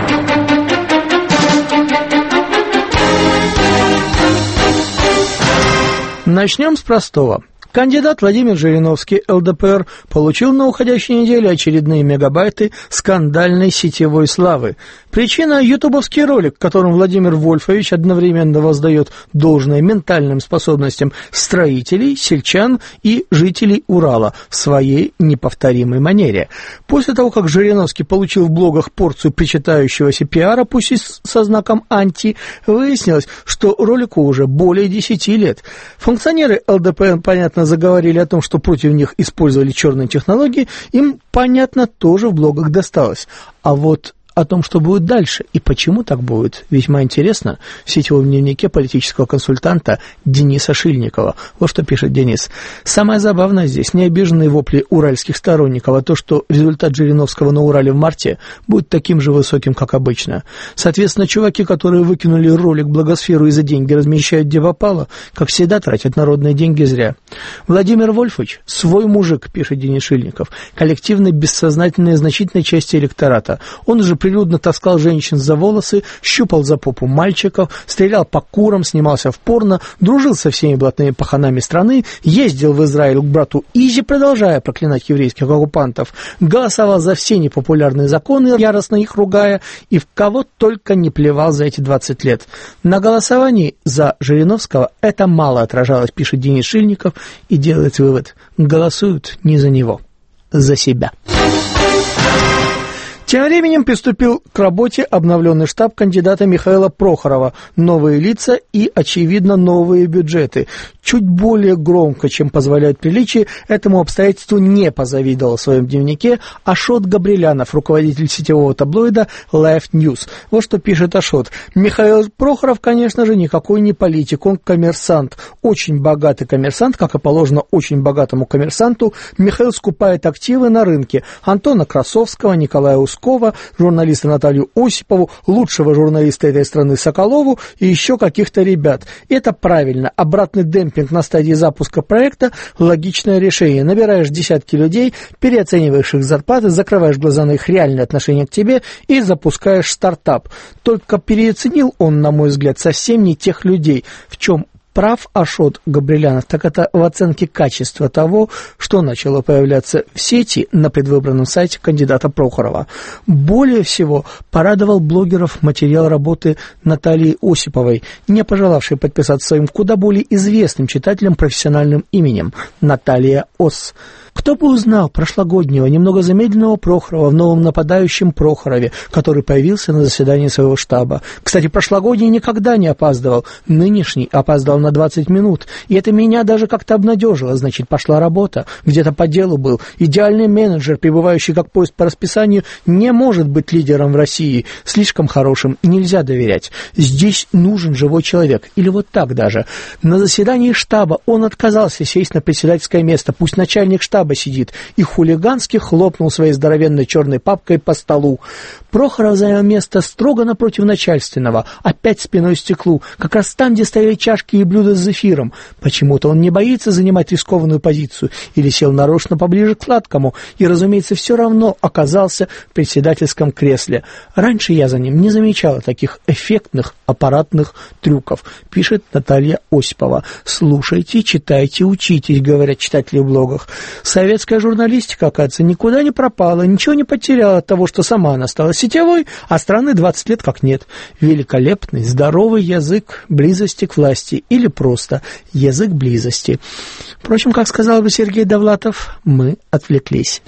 Speaker 21: Начнем с простого. Кандидат Владимир Жириновский, эл дэ пэ эр, получил на уходящей неделе очередные мегабайты скандальной сетевой славы. Причина – ютубовский ролик, в котором Владимир Вольфович одновременно воздает должное ментальным способностям строителей, сельчан и жителей Урала в своей неповторимой манере. После того, как Жириновский получил в блогах порцию причитающегося пиара, пусть и со знаком «анти», выяснилось, что ролику уже более десяти лет. Функционеры эл дэ пэ эр, понятно, заговорили о том, что против них использовали черные технологии, им, понятно, тоже в блогах досталось. А вот о том, что будет дальше и почему так будет, весьма интересно в сетевом дневнике политического консультанта Дениса Шильникова. Вот что пишет Денис. Самое забавное здесь не обиженные вопли уральских сторонников, а то, что результат Жириновского на Урале в марте будет таким же высоким, как обычно. Соответственно, чуваки, которые выкинули ролик в благосферу и за деньги размещают где попало, как всегда, тратят народные деньги зря. Владимир Вольфович — свой мужик, пишет Денис Шильников, коллективной бессознательной значительной части электората. Он уже прилюдно таскал женщин за волосы, щупал за попу мальчиков, стрелял по курам, снимался в порно, дружил со всеми блатными паханами страны, ездил в Израиль к брату Изи, продолжая проклинать еврейских оккупантов, голосовал за все непопулярные законы, яростно их ругая, и в кого только не плевал за эти двадцать лет. На голосовании за Жириновского это мало отражалось, пишет Денис Шильников, и делает вывод: голосуют не за него, за себя. Тем временем приступил к работе обновленный штаб кандидата Михаила Прохорова. Новые лица и, очевидно, новые бюджеты. Чуть более громко, чем позволяет приличие, этому обстоятельству не позавидовал в своем дневнике Ашот Габрилянов, руководитель сетевого таблоида Life News. Вот что пишет Ашот. Михаил Прохоров, конечно же, никакой не политик, он коммерсант. Очень богатый коммерсант, как и положено очень богатому коммерсанту. Михаил скупает активы на рынке. Антона Красовского, Николая Ускова, журналиста Наталью Осипову, лучшего журналиста этой страны Соколову и еще каких-то ребят. Это правильно. Обратный демпинг на стадии запуска проекта – логичное решение. Набираешь десятки людей, переоцениваешь их зарплаты, закрываешь глаза на их реальное отношение к тебе и запускаешь стартап. Только переоценил он, на мой взгляд, совсем не тех людей. В чем прав Ашот Габрилянов, так это в оценке качества того, что начало появляться в сети на предвыборном сайте кандидата Прохорова. Более всего порадовал блогеров материал работы Натальи Осиповой, не пожелавшей подписаться своим куда более известным читателям профессиональным именем – Наталья Ос. Кто бы узнал прошлогоднего, немного замедленного Прохорова в новом нападающем Прохорове, который появился на заседании своего штаба. Кстати, прошлогодний никогда не опаздывал, нынешний опоздал на двадцать минут, и это меня даже как-то обнадежило, значит, пошла работа, где-то по делу был. Идеальный менеджер, пребывающий как поезд по расписанию, не может быть лидером в России, слишком хорошим нельзя доверять. Здесь нужен живой человек, или вот так даже. На заседании штаба он отказался сесть на председательское место, пусть начальник штаба сидит, и хулигански хлопнул своей здоровенной черной папкой по столу. Прохоров занял место строго напротив начальственного, опять спиной к стеклу, как раз там, где стояли чашки и блюда с зефиром. Почему-то он не боится занимать рискованную позицию, или сел нарочно поближе к сладкому, и, разумеется, все равно оказался в председательском кресле. Раньше я за ним не замечала таких эффектных аппаратных трюков, пишет Наталья Осипова. Слушайте, читайте, учитесь, говорят читатели в блогах. Советская журналистика, оказывается, никуда не пропала, ничего не потеряла от того, что сама она стала сетевой, а страны двадцать лет как нет. Великолепный, здоровый язык близости к власти, или просто язык близости. Впрочем, как сказал бы Сергей Довлатов, мы отвлеклись.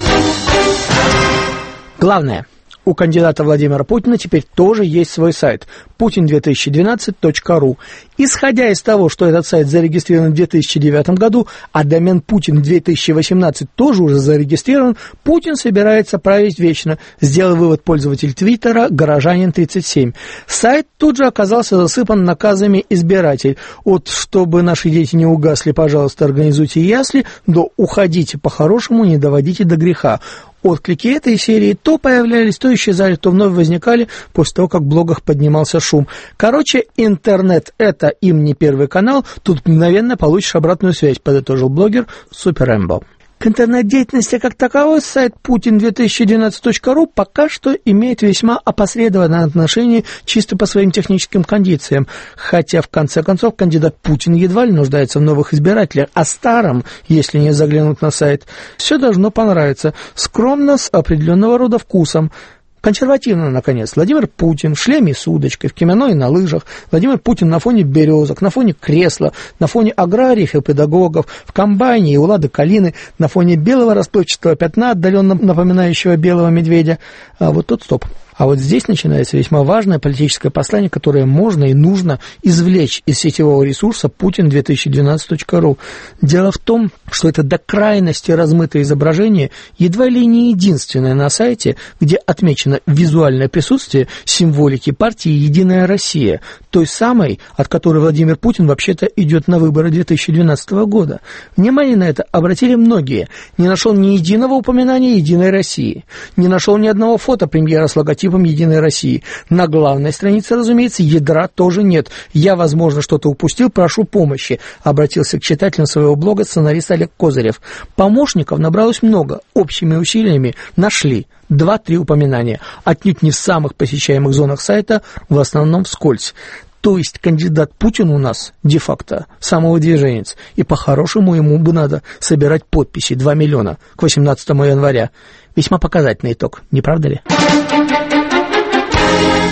Speaker 21: Главное. У кандидата Владимира Путина теперь тоже есть свой сайт путин две тысячи двенадцать точка ру. Исходя из того, что этот сайт зарегистрирован в две тысячи девятом году, а домен Путин две тысячи восемнадцать тоже уже зарегистрирован, Путин собирается править вечно, сделал вывод пользователь Твиттера «Горожанин тридцать семь». Сайт тут же оказался засыпан наказами избирателей. От «чтобы наши дети не угасли, пожалуйста, организуйте ясли», до «уходите по-хорошему, не доводите до греха». Отклики этой серии то появлялись, то исчезали, то вновь возникали после того, как в блогах поднимался шум. Короче, интернет – это им не первый канал, тут мгновенно получишь обратную связь, подытожил блогер Супер Эмбо. К интернет-деятельности как таковой сайт путин две тысячи двенадцать точка ру пока что имеет весьма опосредованное отношение чисто по своим техническим кондициям, хотя в конце концов кандидат Путин едва ли нуждается в новых избирателях, а старым, если не заглянуть на сайт, все должно понравиться, скромно, с определенного рода вкусом. Консервативно, наконец, Владимир Путин в шлеме с удочкой, в кимоно и на лыжах, Владимир Путин на фоне березок, на фоне кресла, на фоне аграриев и педагогов, в комбайне и у Лады Калины, на фоне белого расплывчатого пятна, отдаленно напоминающего белого медведя. А вот тут стоп. А вот здесь начинается весьма важное политическое послание, которое можно и нужно извлечь из сетевого ресурса путин две тысячи двенадцать точка ру. Дело в том, что это до крайности размытое изображение едва ли не единственное на сайте, где отмечено визуальное присутствие символики партии «Единая Россия», той самой, от которой Владимир Путин вообще-то идет на выборы две тысячи двенадцатого года. Внимание на это обратили многие. Не нашел ни единого упоминания «Единой России». Не нашел ни одного фото премьера с логотипом «Единой России». На главной странице, разумеется, ядра тоже нет. Я, возможно, что-то упустил, прошу помощи, обратился к читателям своего блога сценарист Олег Козырев. Помощников набралось много, общими усилиями нашли два-три упоминания, отнюдь не в самых посещаемых зонах сайта, в основном вскользь. То есть кандидат Путин у нас де-факто самовыдвиженец, и по-хорошему ему бы надо собирать подписи два миллиона к восемнадцатому января. Весьма показательный итог, не правда ли?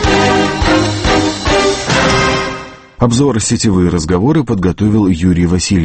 Speaker 1: Обзор «Сетевые разговоры» подготовил Юрий Васильев.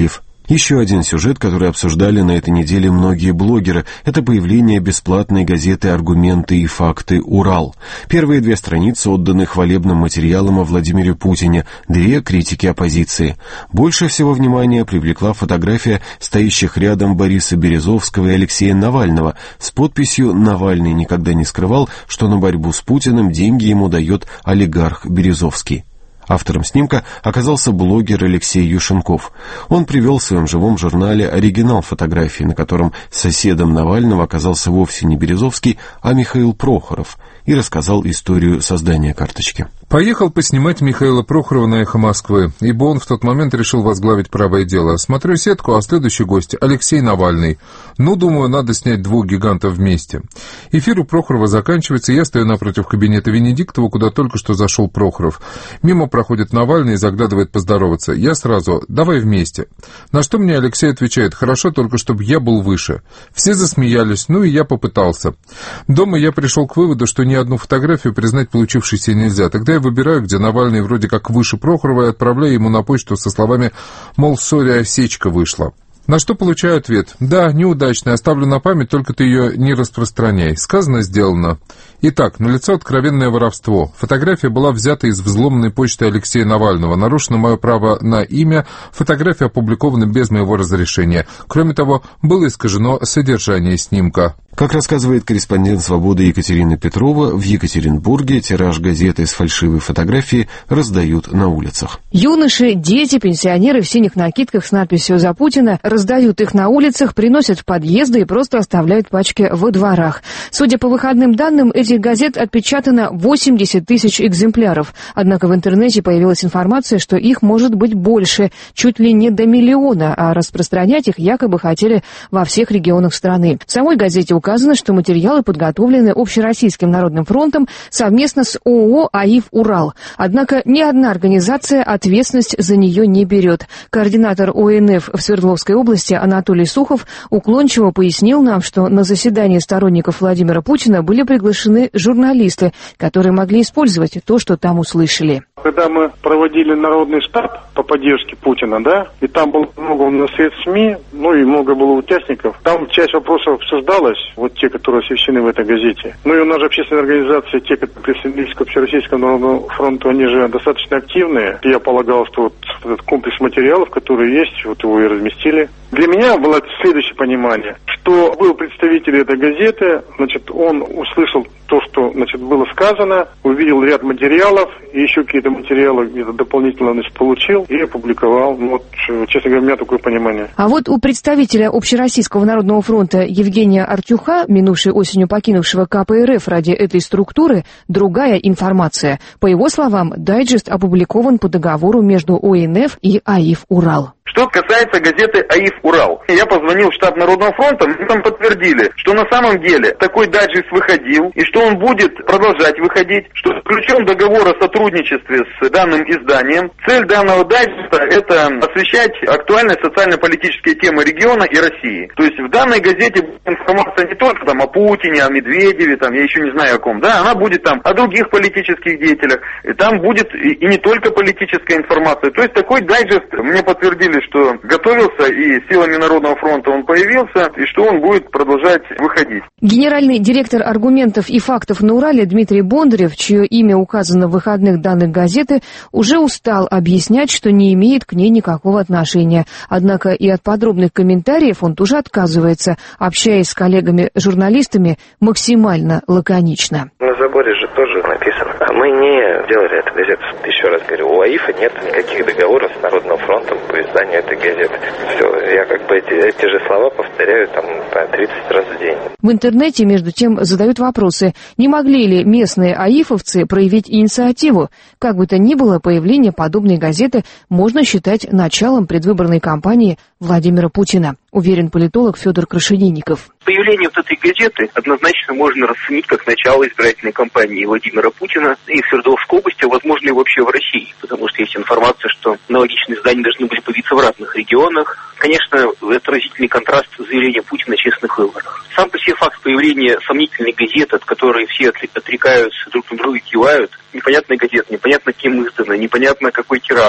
Speaker 1: Еще один сюжет, который обсуждали на этой неделе многие блогеры, это появление бесплатной газеты «Аргументы и факты. Урал». Первые две страницы отданы хвалебным материалам о Владимире Путине, две — критики оппозиции. Больше всего внимания привлекла фотография стоящих рядом Бориса Березовского и Алексея Навального с подписью «Навальный никогда не скрывал, что на борьбу с Путиным деньги ему дает олигарх Березовский». Автором снимка оказался блогер Алексей Юшенков. Он привел в своем живом журнале оригинал фотографии, на котором соседом Навального оказался вовсе не Березовский, а Михаил Прохоров, и рассказал историю создания карточки.
Speaker 3: Поехал поснимать Михаила Прохорова на «Эхо Москвы», ибо он в тот момент решил возглавить «Правое дело». Смотрю сетку, а следующий гость — Алексей Навальный. Ну, думаю, надо снять двух гигантов вместе. Эфир у Прохорова заканчивается, я стою напротив кабинета Венедиктова, куда только что зашел Прохоров. Мимо проходит Навальный и заглядывает поздороваться. Я сразу: «Давай вместе». На что мне Алексей отвечает: «Хорошо, только чтобы я был выше». Все засмеялись, ну и я попытался. Дома я пришел к выводу, что ни одну фотографию признать получившейся нельзя. Тогда я выбираю, где Навальный вроде как выше Прохорова, и отправляю ему на почту со словами, мол, сори, осечка вышла. На что получаю ответ: «Да, неудачно, оставлю на память, только ты ее не распространяй». Сказано, сделано. Итак, налицо откровенное воровство. Фотография была взята из взломанной почты Алексея Навального. Нарушено мое право на имя. Фотография опубликована без моего разрешения. Кроме того, было искажено содержание снимка.
Speaker 1: Как рассказывает корреспондент «Свободы» Екатерина Петрова, в Екатеринбурге тираж газеты с фальшивой фотографией раздают на улицах.
Speaker 22: Юноши, дети, пенсионеры в синих накидках с надписью «За Путина» раздают их на улицах, приносят в подъезды и просто оставляют пачки во дворах. Судя по выходным данным, этих газет отпечатано восемьдесят тысяч экземпляров. Однако в интернете появилась информация, что их может быть больше, чуть ли не до миллиона, а распространять их якобы хотели во всех регионах страны. В самой газете указано, что материалы подготовлены Общероссийским народным фронтом совместно с ООО «АИФ Урал». Однако ни одна организация ответственность за нее не берет. Координатор О Н Ф в Свердловской области Анатолий Сухов уклончиво пояснил нам, что на заседание сторонников Владимира Путина были приглашены журналисты, которые могли использовать то, что там услышали.
Speaker 2: Когда мы проводили народный штаб по поддержке Путина, да, и там было много у нас средств СМИ, ну и много было участников, там часть вопросов обсуждалась, вот те, которые освещены в этой газете. Ну и у нас же общественные организации, те, которые присоединились к Общероссийскому народному фронту, они же достаточно активные. Я полагал, что вот этот комплекс материалов, которые есть, вот его и разместили. Для меня было следующее понимание, что был представитель этой газеты, значит, он услышал то, что, значит, было сказано, увидел ряд материалов, и еще какие-то материалы где-то дополнительно, значит, получил и опубликовал. Ну, вот, честно говоря, у меня такое понимание.
Speaker 22: А вот у представителя Общероссийского народного фронта Евгения Артюха, минувшей осенью покинувшего Ка Пэ Эр Эф ради этой структуры, другая информация. По его словам, дайджест опубликован по договору между О Н Ф и АИФ Урал.
Speaker 23: Что касается газеты АИФ Урал, я позвонил в штаб Народного фронта, мне там подтвердили, что на самом деле такой дайджест выходил, и что он будет продолжать выходить, что заключен договор о сотрудничестве с данным изданием. Цель данного дайджеста – это освещать актуальные социально-политические темы региона и России. То есть в данной газете будет информация не только там о Путине, о Медведеве, там я еще не знаю о ком, да, она будет там о других политических деятелях, и там будет и, и не только политическая информация. То есть такой дайджест мне подтвердили, что готовился, и силами Народного фронта он появился, и что он будет продолжать выходить.
Speaker 22: Генеральный директор «Аргументов и фактов» на Урале Дмитрий Бондарев, чье имя указано в выходных данных газеты, уже устал объяснять, что не имеет к ней никакого отношения. Однако и от подробных комментариев он тоже отказывается, общаясь с коллегами-журналистами максимально лаконично.
Speaker 24: На заборе же тоже написано. А мы не делали эту газету. Еще раз говорю, у АИФа нет никаких договоров с Народным фронтом по изданию этой газеты. Все, я как бы эти, эти же слова повторяю там по тридцать раз в день.
Speaker 22: В интернете, между тем, задают вопросы, не могли ли местные аифовцы проявить инициативу. Как бы то ни было, появление подобной газеты можно считать началом предвыборной кампании Владимира Путина, уверен политолог Федор Крашенинников.
Speaker 25: Появление вот этой газеты однозначно можно расценить как начало избирательной кампании Владимира Путина и в Свердловской области, а возможно и вообще в России, потому что есть информация, что аналогичные издания должны были появиться в разных регионах. Конечно, это разительный контраст с заявлением Путина о честных выборах. Сам по себе факт появления сомнительной газеты, от которой все отрекаются, друг на друга кивают, непонятная газета, непонятно кем издана, непонятно какой тираж.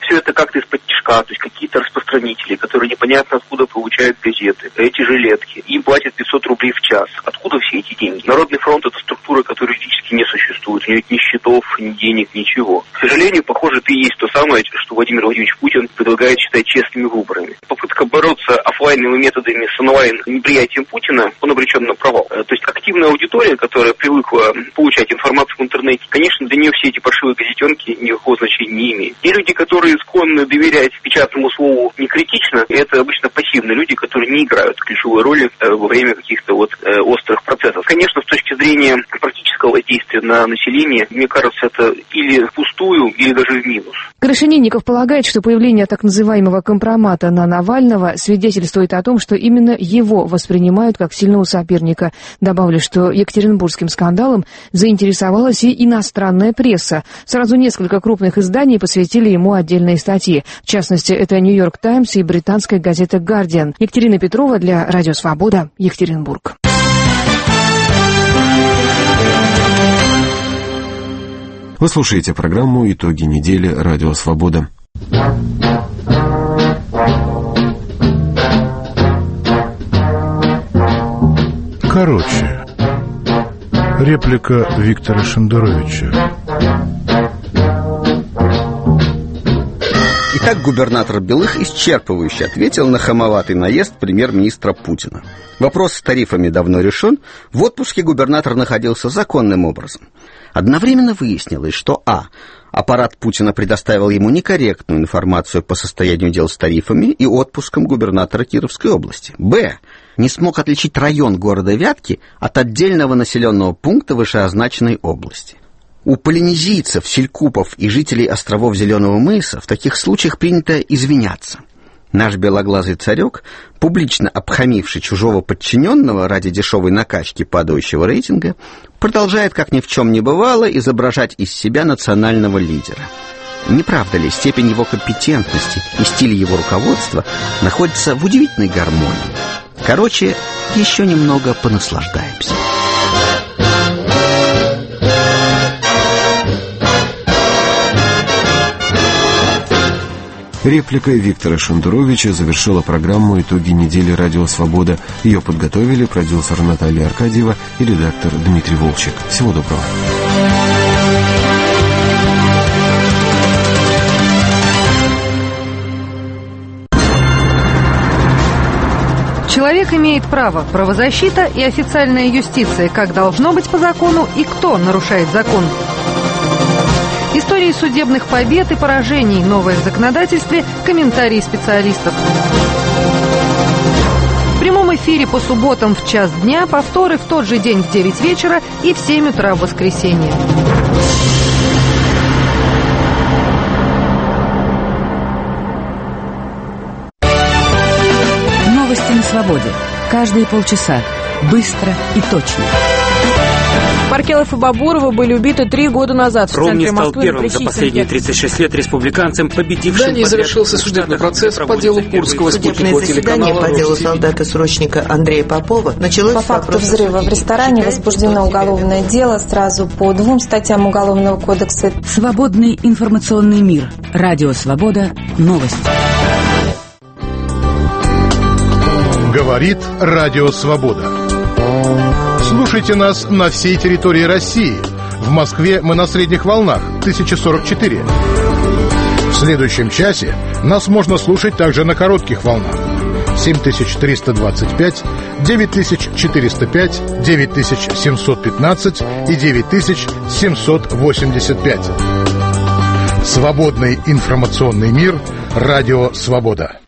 Speaker 25: Все это как-то из-под тишка, то есть какие-то распространители, которые непонятно откуда получают газеты, эти жилетки, им платят пятьсот рублей в час. Откуда все эти деньги? Народный фронт — это структура, которая юридически не существует, у нее нет ни счетов, ни денег, ничего. К сожалению, похоже, это и есть то самое, что Владимир Владимирович Путин предлагает считать честными выборами. Попытка бороться офлайновыми методами с онлайн-неприятием Путина, он обречен на провал. То есть активная аудитория, которая привыкла получать информацию в интернете, конечно, для нее все эти паршивые газетенки никакого значения не имеют. И люди, которые склонны доверять печатному слову не критично, это обычно пассивные люди, которые не играют ключевой роли во время каких-то вот э, острых процессов. Конечно, с точки зрения практического воздействия на население, мне кажется, это или впустую, или даже в минус.
Speaker 22: Крашенинников полагает, что появление так называемого компромата на Навального свидетельствует о том, что именно его воспринимают как сильного соперника. Добавлю, что екатеринбургским скандалом заинтересовалась и иностранная пресса. Сразу несколько крупных изданий посвятили ему отдельные статьи. В частности, это «Нью-Йорк Таймс» и британская газета «Гардиан». Екатерина Петрова для «Радио Свобода», Екатеринбург.
Speaker 1: Вы слушаете программу «Итоги недели. Радио Свобода».
Speaker 4: Короче, реплика Виктора Шендеровича.
Speaker 5: Итак, губернатор Белых исчерпывающе ответил на хамоватый наезд премьер-министра Путина. Вопрос с тарифами давно решен. В отпуске губернатор находился законным образом. Одновременно выяснилось, что а. аппарат Путина предоставил ему некорректную информацию по состоянию дел с тарифами и отпуском губернатора Кировской области. б. не смог отличить район города Вятки от отдельного населенного пункта вышеозначенной области. У полинезийцев, селькупов и жителей островов Зеленого мыса в таких случаях принято извиняться. Наш белоглазый царек, публично обхамивший чужого подчиненного ради дешевой накачки падающего рейтинга, продолжает, как ни в чем не бывало, изображать из себя национального лидера. Не правда ли, степень его компетентности и стиль его руководства находится в удивительной гармонии? Короче, еще немного понаслаждаемся.
Speaker 1: Реплика Виктора Шендеровича завершила программу «Итоги недели. Радио Свобода». Ее подготовили продюсер Наталья Аркадьева и редактор Дмитрий Волчек. Всего доброго.
Speaker 6: Человек имеет право, правозащита и официальная юстиция, как должно быть по закону и кто нарушает закон. Истории судебных побед и поражений, новое в законодательстве, комментарии специалистов. В прямом эфире по субботам в час дня, повторы в тот же день в девять вечера и в семь утра в воскресенье.
Speaker 7: Новости на свободе. Каждые полчаса. Быстро и точно.
Speaker 9: Маркелов и Бабурова были убиты три года назад в
Speaker 26: Ромни
Speaker 9: центре
Speaker 26: стал
Speaker 9: Москвы.
Speaker 26: первым за последние тридцать шесть лет республиканцем, победившим...
Speaker 27: В Дании завершился судебный процесс по делу Курского спутникового телеканала.
Speaker 28: Судебное заседание по делу солдата-срочника Андрея Попова началось...
Speaker 29: По факту взрыва в ресторане возбуждено уголовное дело сразу по двум статьям Уголовного кодекса.
Speaker 7: Свободный информационный мир. Радио Свобода. Новости.
Speaker 4: Говорит Радио Свобода. Слушайте нас на всей территории России. В Москве мы на средних волнах тысяча сорок четыре. В следующем часе нас можно слушать также на коротких волнах семь тысяч триста двадцать пять, девять тысяч четыреста пять, девять тысяч семьсот пятнадцать и девять тысяч семьсот восемьдесят пять. Свободный информационный мир. Радио Свобода.